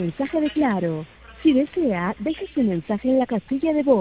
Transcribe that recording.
mensaje de Claro. Si desea, deje su mensaje en la casilla de voz.